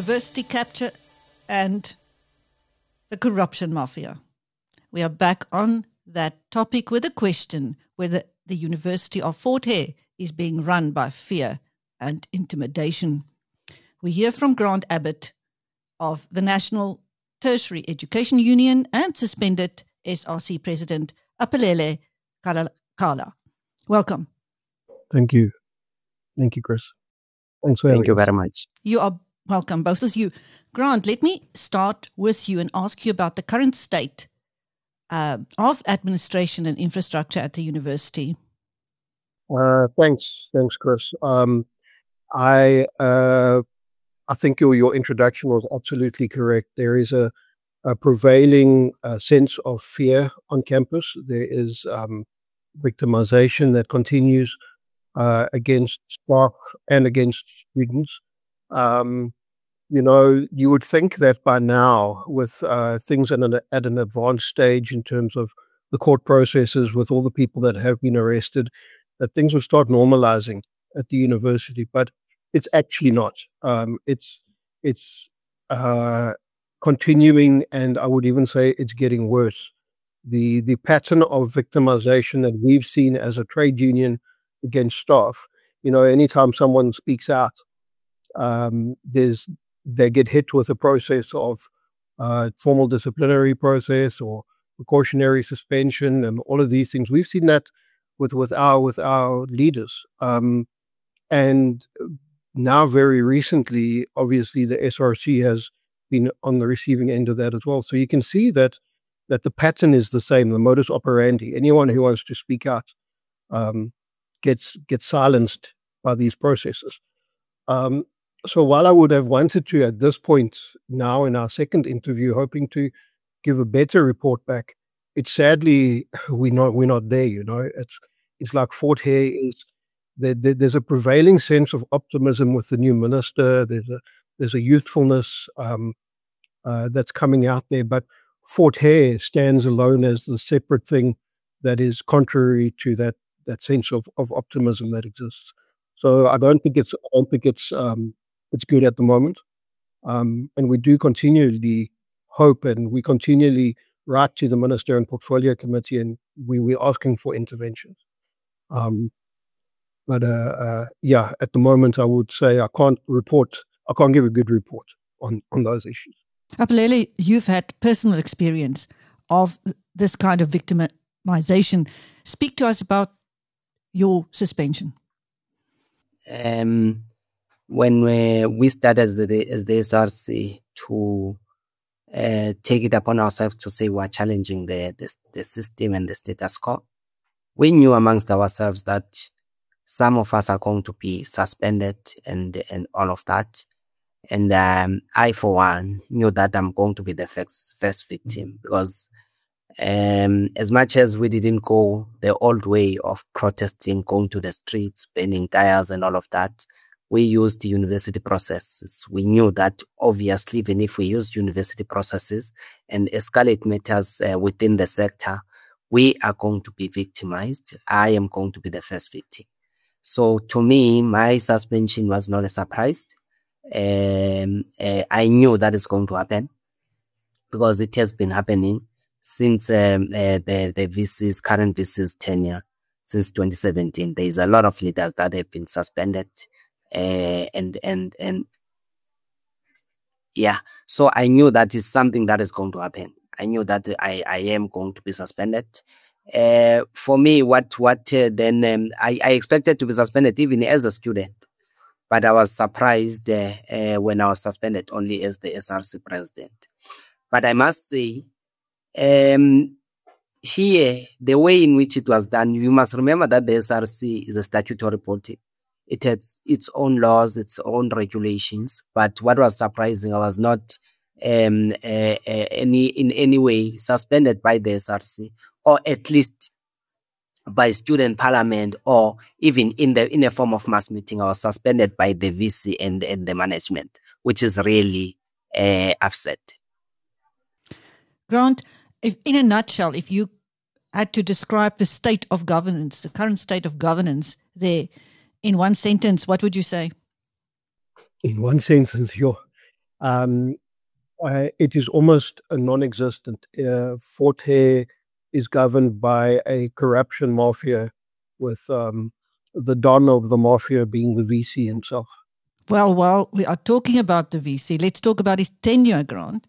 university capture and the corruption mafia. We are back on that topic with a question whether the University of Fort Hare is being run by fear and intimidation. We hear from Grant Abbott of the National Tertiary Education Union and suspended SRC President Aphelele Kala. Welcome. Thank you. Thank you, Chris. Thanks for having us. Thank you very much. You are welcome, both of you. Grant, let me start with you and ask you about the current state of administration and infrastructure at the university. Thanks, Chris. I think your introduction was absolutely correct. There is a prevailing sense of fear on campus. There is victimization that continues against staff and against students. You would think that by now, with things at an advanced stage in terms of the court processes, with all the people that have been arrested, that things will start normalizing at the university. But it's actually not. It's continuing, and I would even say it's getting worse. The pattern of victimization that we've seen as a trade union against staff, anytime someone speaks out, they get hit with a process of formal disciplinary process or precautionary suspension and all of these things. We've seen that with our leaders. And now very recently, obviously, the SRC has been on the receiving end of that as well. So you can see that the pattern is the same, the modus operandi. Anyone who wants to speak out gets silenced by these processes. So while I would have wanted to, at this point now in our second interview, hoping to give a better report back, it's sadly we're not there. It's like Fort Hare is. There's a prevailing sense of optimism with the new minister. There's a youthfulness that's coming out there, but Fort Hare stands alone as the separate thing that is contrary to that sense of optimism that exists. So I don't think it's good at the moment, and we do continually hope, and we continually write to the Minister and Portfolio Committee, and we're asking for interventions. But at the moment, I would say I can't give a good report on those issues. Aphelele, you've had personal experience of this kind of victimization. Speak to us about your suspension. When we started as the SRC to take it upon ourselves to say we're challenging the system and the status quo, we knew amongst ourselves that some of us are going to be suspended and all of that. And I, for one, knew that I'm going to be the first victim, because as much as we didn't go the old way of protesting, going to the streets, burning tires and all of that, we used the university processes. We knew that obviously, even if we used university processes and escalate matters within the sector, we are going to be victimized. I am going to be the first victim. So to me, my suspension was not a surprise. I knew that is going to happen because it has been happening since the current VC's tenure, since 2017. There is a lot of leaders that have been suspended, so I knew that is something that is going to happen. I knew that I am going to be suspended. For me, then I expected to be suspended even as a student, but I was surprised when I was suspended only as the SRC president. But I must say, here, the way in which it was done, you must remember that the SRC is a statutory body. It has its own laws, its own regulations. But what was surprising, I was not in any way suspended by the SRC, or at least by student parliament, or even in a form of mass meeting. I was suspended by the VC and the management, which is really upset. Grant, in a nutshell, if you had to describe the state of governance, the current state of governance there, in one sentence, what would you say? In one sentence, it is almost a non-existent. Fort Hare is governed by a corruption mafia with the don of the mafia being the VC himself. Well, while we are talking about the VC, let's talk about his tenure, Grant.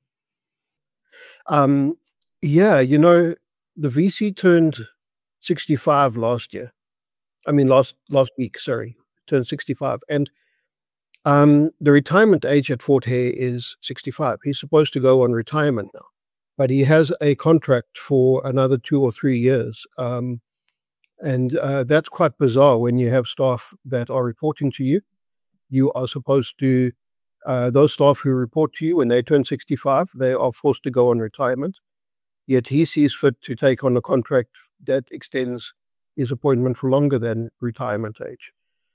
Yeah, the VC turned 65 last year. I mean, last week, sorry, turned 65. And the retirement age at Fort Hare is 65. He's supposed to go on retirement now, but he has a contract for another 2 or 3 years. And that's quite bizarre when you have staff that are reporting to you. You are supposed to, those staff who report to you, when they turn 65, they are forced to go on retirement. Yet he sees fit to take on a contract that extends his appointment for longer than retirement age.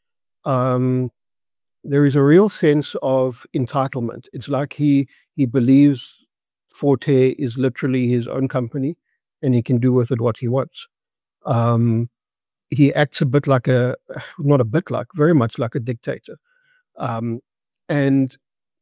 There is a real sense of entitlement. It's like he believes Fort Hare is literally his own company and he can do with it what he wants. He acts a bit like not a bit like, very much like a dictator. And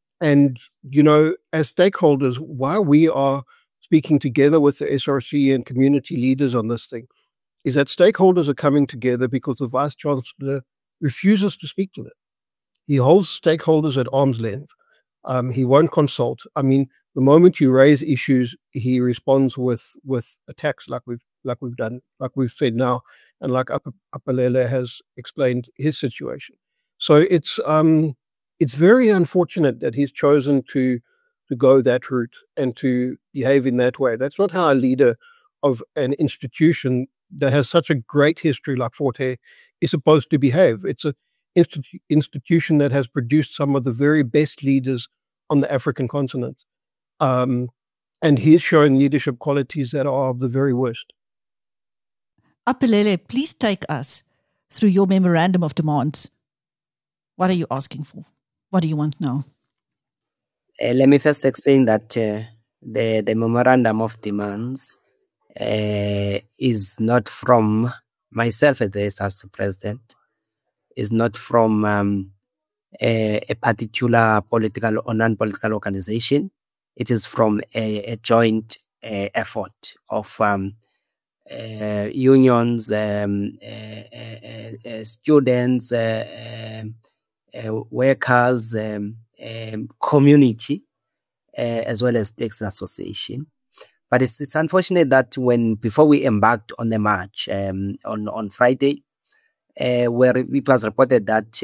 as stakeholders, while we are speaking together with the SRC and community leaders on this thing, is that stakeholders are coming together because the Vice Chancellor refuses to speak to them. He holds stakeholders at arm's length. He won't consult. I mean, the moment you raise issues, he responds with attacks like we've done, like we've said now, and like Apalele has explained his situation. So it's very unfortunate that he's chosen to go that route and to behave in that way. That's not how a leader of an institution that has such a great history like Fort Hare is supposed to behave. It's an institution that has produced some of the very best leaders on the African continent. And he's showing leadership qualities that are of the very worst. Apalele, please take us through your memorandum of demands. What are you asking for? What do you want now? Let me first explain that the memorandum of demands is not from myself as the SRC president, is not from a particular political or non-political organization. It is from a joint effort of unions, students, workers, community, as well as Taxi Association. But it's unfortunate that before we embarked on the march on Friday, where it was reported that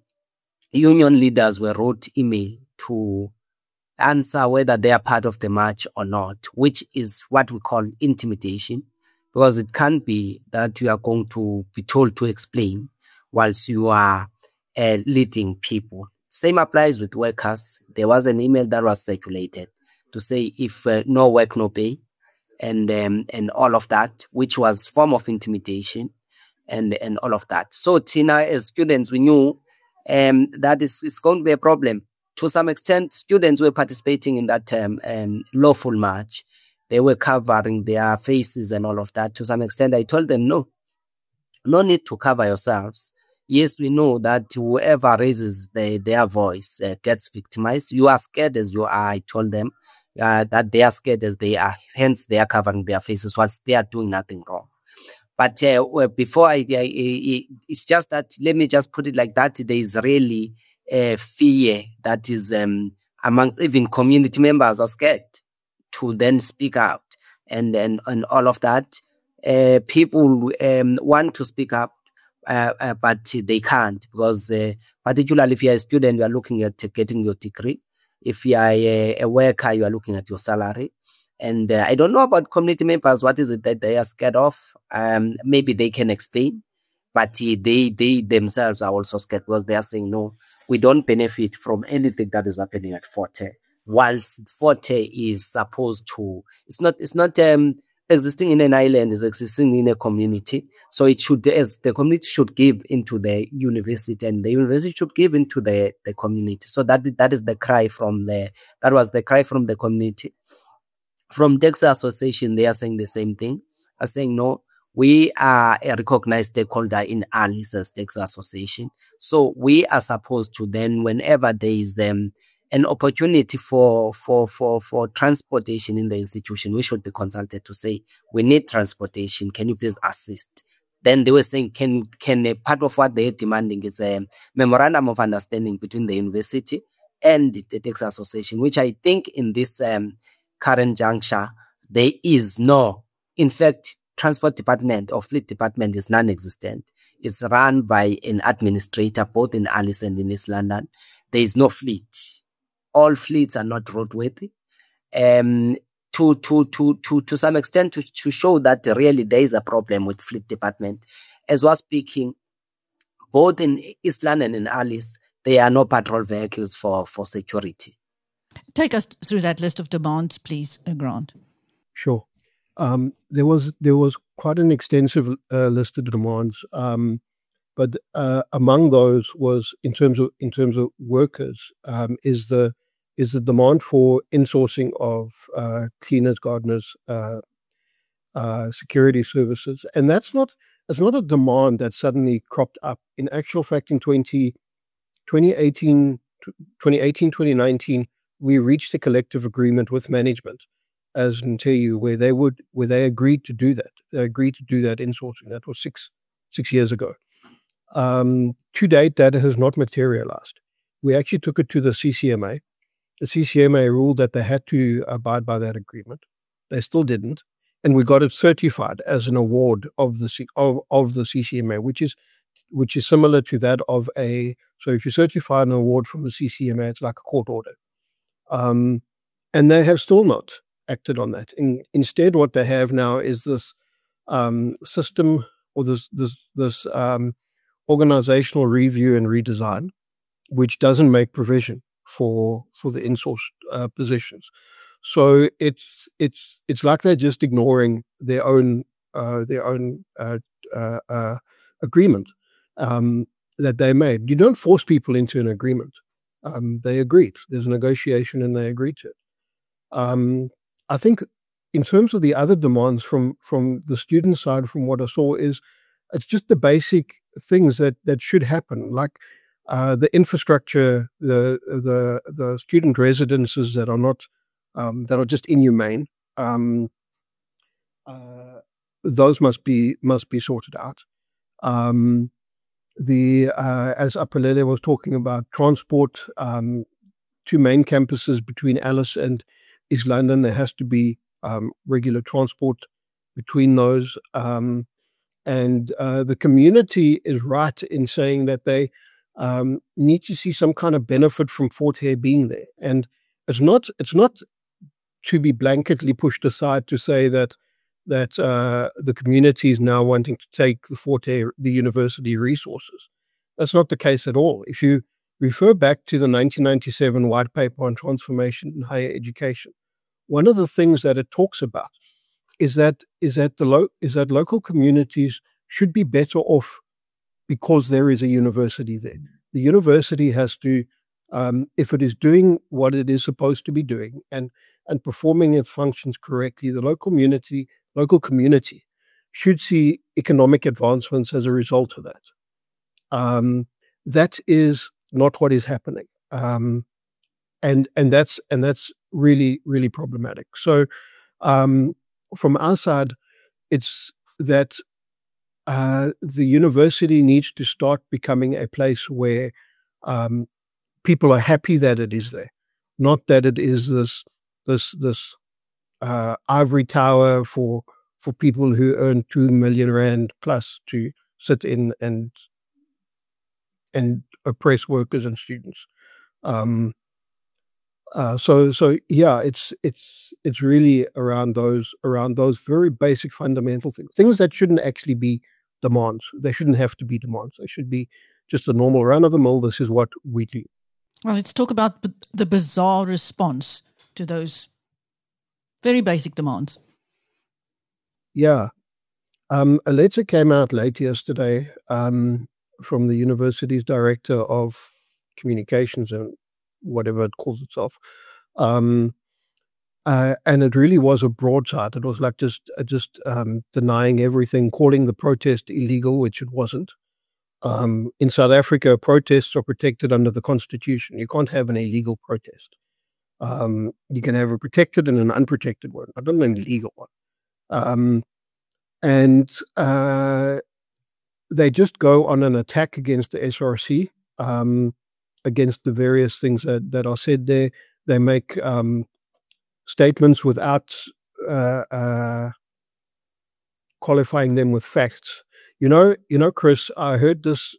union leaders wrote email to answer whether they are part of the march or not, which is what we call intimidation, because it can't be that you are going to be told to explain whilst you are leading people. Same applies with workers. There was an email that was circulated to say if no work, no pay, and all of that, which was form of intimidation and all of that. So Tina, as students, we knew that is going to be a problem. To some extent, students were participating in that lawful march. They were covering their faces and all of that. To some extent, I told them, no need to cover yourselves. Yes, we know that whoever raises their voice gets victimized. You are scared as you are. I told them that they are scared as they are. Hence, they are covering their faces whilst they are doing nothing wrong. But before it's just that, let me just put it like that. There is really fear that is amongst even community members are scared to then speak out and all of that. People want to speak up. But they can't because particularly if you're a student, you are looking at getting your degree. If you are a worker, you are looking at your salary. And I don't know about community members. What is it that they are scared of? Maybe they can explain, but they themselves are also scared because they are saying, no, we don't benefit from anything that is happening at Fort Hare. Whilst Fort Hare is supposed to, it's not existing in an island, is existing in a community. So it should, as the community should give into the university and the university should give into the community. So that is the cry that was the cry from the community. From Taxi Association, they are saying the same thing. Are saying, no, we are a recognized stakeholder in ALICE as Taxi Association. So we are supposed to then, whenever there is a an opportunity for transportation in the institution, we should be consulted to say, we need transportation. Can you please assist? Then they were saying, can a part of what they're demanding is a memorandum of understanding between the university and the taxi association, which I think in this current juncture, there is no. In fact, transport department or fleet department is non-existent. It's run by an administrator, both in Alice and in East London. There is no fleet. All fleets are not roadworthy. To some extent, to show that really there is a problem with fleet department. As we're speaking, both in East London and Alice, there are no patrol vehicles for security. Take us through that list of demands, please, Grant. Sure. There was quite an extensive list of demands, but among those was in terms of workers is the demand for insourcing of cleaners, gardeners, security services, and that's not a demand that suddenly cropped up. In actual fact, in 2018, 2019, we reached a collective agreement with management as Nteyu, where they agreed to do that. They agreed to do that insourcing. That was six years ago. To date, that has not materialized. We actually took it to the CCMA. The CCMA ruled that they had to abide by that agreement. They still didn't, and we got it certified as an award of the CCMA, which is similar to that of a. So if you certify an award from the CCMA, it's like a court order, and they have still not acted on that. Instead, what they have now is this system or this organizational review and redesign, which doesn't make provision for the insourced positions. So it's like they're just ignoring their own agreement that they made. You don't force people into an agreement. They agreed. There's a negotiation, and they agreed to it. I think in terms of the other demands from the student side, from what I saw, is it's just the basic things that should happen, like the infrastructure, the student residences that are not that are just inhumane. Those must be sorted out. As Apalele was talking about, transport, two main campuses between Alice and East London, there has to be regular transport between those. And the community is right in saying that they need to see some kind of benefit from Fort Hare being there. And it's not to be blanketly pushed aside to say that the community is now wanting to take the university resources. That's not the case at all. If you refer back to the 1997 White Paper on Transformation in Higher Education, one of the things that it talks about is that local communities should be better off because there is a university there. The university has to, if it is doing what it is supposed to be doing and performing its functions correctly, the local community should see economic advancements as a result of that. That is not what is happening, and that's really, really problematic. So, from our side, it's that the university needs to start becoming a place where people are happy that it is there, not that it is this ivory tower for people who earn 2 million rand plus to sit in and oppress workers and students. So yeah, it's really around those very basic fundamental things that shouldn't actually be demands. They shouldn't have to be demands. They should be just a normal run of the mill. This is what we do. Well, let's talk about the bizarre response to those very basic demands. Yeah. A letter came out late yesterday from the university's director of communications and whatever it calls itself. And it really was a broadside. It was like just denying everything, calling the protest illegal, which it wasn't. In South Africa, protests are protected under the Constitution. You can't have an illegal protest. You can have a protected and an unprotected one, not an illegal one. And they just go on an attack against the SRC, against the various things that are said there. They make statements without qualifying them with facts. You know, Chris, I heard this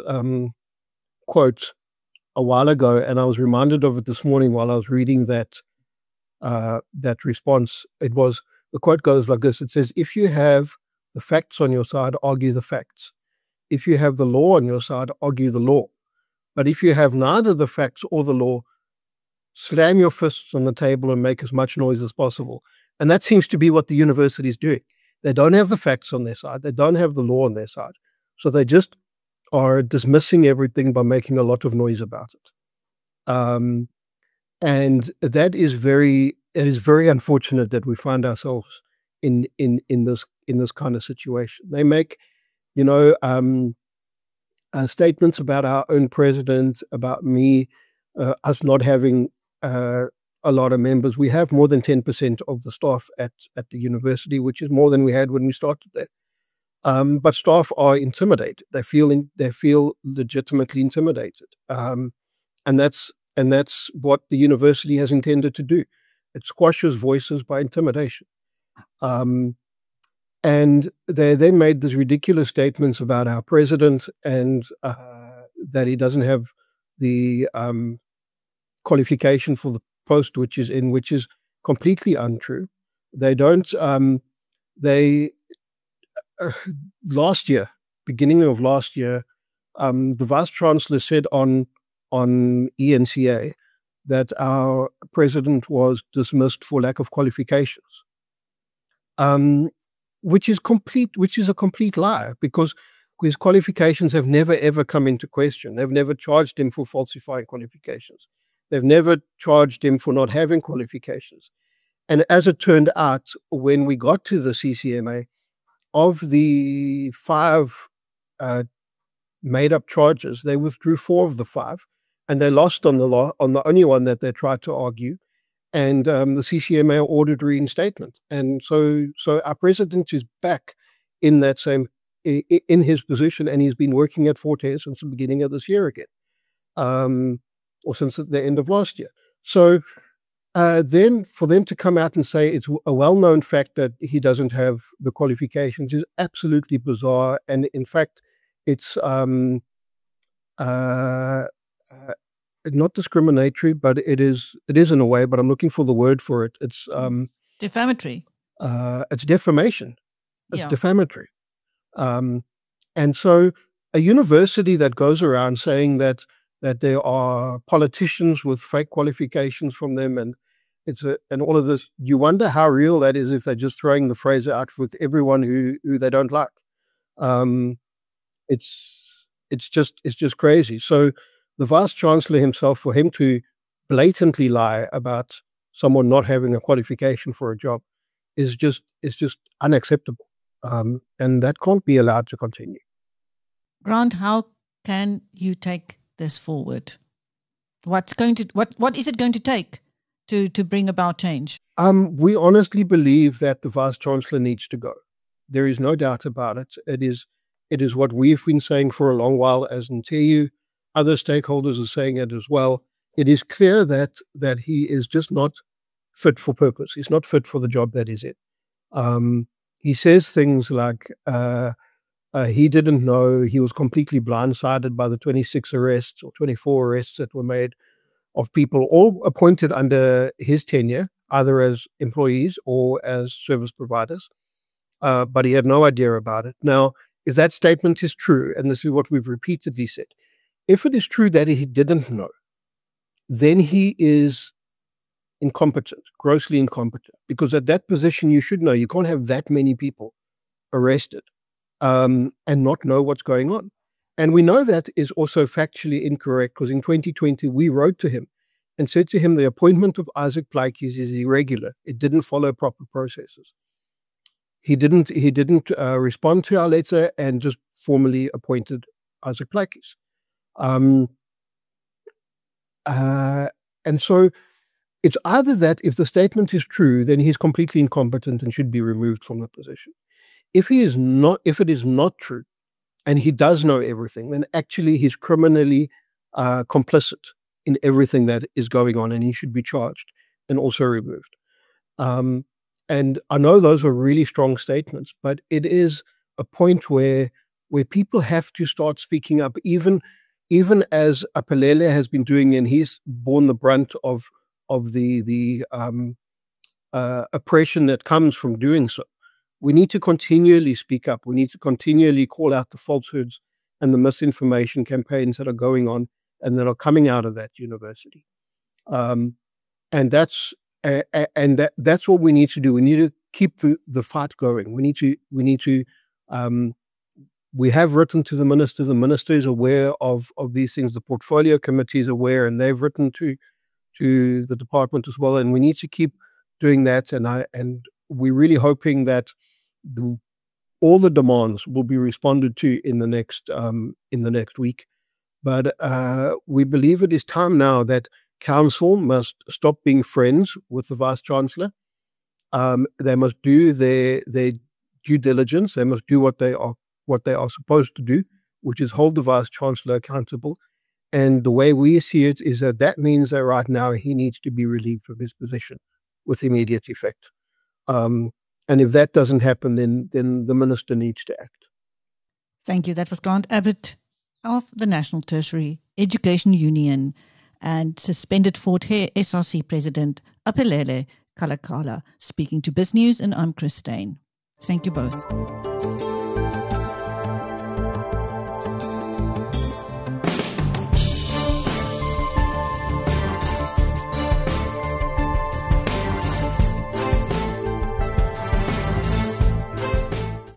quote a while ago, and I was reminded of it this morning while I was reading that response. The quote goes like this. It says, if you have the facts on your side, argue the facts. If you have the law on your side, argue the law. But if you have neither the facts or the law, slam your fists on the table and make as much noise as possible. And that seems to be what the university is doing. They don't have the facts on their side. They don't have the law on their side. So they just are dismissing everything by making a lot of noise about it. And that is very unfortunate that we find ourselves in this kind of situation. They make, statements about our own president, about me, us not having a lot of members. We have more than 10% of the staff at the university, which is more than we had when we started there. But staff are intimidated. They feel legitimately intimidated, and that's what the university has intended to do. It squashes voices by intimidation. And they made these ridiculous statements about our president and that he doesn't have the qualification for the post which is completely untrue. They don't. Last year, beginning of last year, the Vice Chancellor said on ENCA that our president was dismissed for lack of qualifications, which is a complete lie, because his qualifications have never ever come into question. They've never charged him for falsifying qualifications. They've never charged him for not having qualifications. And as it turned out, when we got to the CCMA, of the 5 made-up charges, they withdrew 4 of the 5, and they lost on the only one that they tried to argue. And the CCMA ordered reinstatement. And so our president is back in that same in his position, and he's been working at Forte since the beginning of this year again, or since the end of last year. So then for them to come out and say it's a well-known fact that he doesn't have the qualifications is absolutely bizarre. And in fact, it's not discriminatory, but it is in a way, but I'm looking for the word for it. It's defamatory. It's defamation. It's Yeah. defamatory. And so a university that goes around saying that there are politicians with fake qualifications from them, and and all of this, you wonder how real that is if they're just throwing the phrase out with everyone who they don't like. It's just crazy. So the Vice Chancellor himself, for him to blatantly lie about someone not having a qualification for a job is just unacceptable. And that can't be allowed to continue. Grant, how can you take this forward? What is it going to take to bring about change? We honestly believe that the Vice Chancellor needs to go. There is no doubt about it. It is what we've been saying for a long while as NTEU. Other stakeholders are saying it as well. It is clear that he is just not fit for purpose. He's not fit for the job that he's in. He says things like he didn't know, he was completely blindsided by the 26 arrests or 24 arrests that were made of people all appointed under his tenure, either as employees or as service providers. But he had no idea about it. Now, if that statement is true, and this is what we've repeatedly said, if it is true that he didn't know, then he is incompetent, grossly incompetent, because at that position you should know. You can't have that many people arrested and not know what's going on. And we know that is also factually incorrect, because in 2020 we wrote to him and said to him the appointment of Isaac Plaatjes is irregular. It didn't follow proper processes. He didn't respond to our letter and just formally appointed Isaac Plaatjes. And so it's either that if the statement is true, then he's completely incompetent and should be removed from the position. If it is not true, and he does know everything, then actually he's criminally complicit in everything that is going on, and he should be charged and also removed. And I know those are really strong statements, but it is a point where people have to start speaking up, even as Aphelele has been doing, and he's borne the brunt of the oppression that comes from doing so. We need to continually speak up. We need to continually call out the falsehoods and the misinformation campaigns that are going on and that are coming out of that university. And that's what we need to do. We need to keep the fight going. We have written to the minister. The minister is aware of these things. The portfolio committee is aware, and they've written to the department as well. And we need to keep doing that. And we're really hoping that all the demands will be responded to in the next week. But we believe it is time now that council must stop being friends with the Vice Chancellor. They must do their due diligence. They must do what they are supposed to do, which is hold the Vice Chancellor accountable. And the way we see it is that means that right now he needs to be relieved from his position with immediate effect. And if that doesn't happen, then the minister needs to act. Thank you. That was Grant Abbott of the National Tertiary Education Union and suspended Fort Hare SRC President Aphelele Kalakala speaking to BizNews, and I'm Chris Steyn. Thank you both.